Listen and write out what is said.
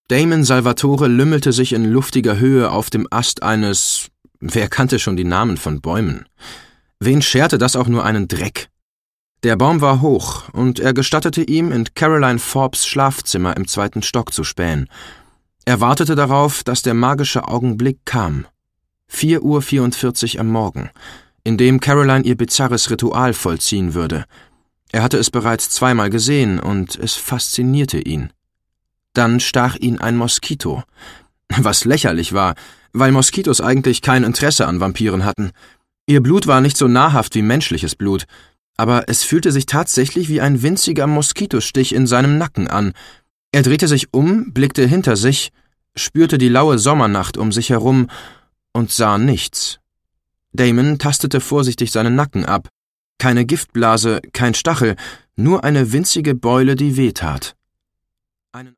Damon Salvatore lümmelte sich in luftiger Höhe auf dem Ast eines… Wer kannte schon die Namen von Bäumen? Wen scherte das auch nur einen Dreck? Der Baum war hoch, und er gestattete ihm, in Caroline Forbes' Schlafzimmer im 2. Stock zu spähen. Er wartete darauf, dass der magische Augenblick kam. 4:44 Uhr am Morgen, in dem Caroline ihr bizarres Ritual vollziehen würde. Er hatte es bereits 2-mal gesehen, und es faszinierte ihn. Dann stach ihn ein Moskito, was lächerlich war, weil Moskitos eigentlich kein Interesse an Vampiren hatten. Ihr Blut war nicht so nahrhaft wie menschliches Blut, aber es fühlte sich tatsächlich wie ein winziger Moskitostich in seinem Nacken an. Er drehte sich um, blickte hinter sich, spürte die laue Sommernacht um sich herum und sah nichts. Damon tastete vorsichtig seinen Nacken ab. Keine Giftblase, kein Stachel, nur eine winzige Beule, die wehtat.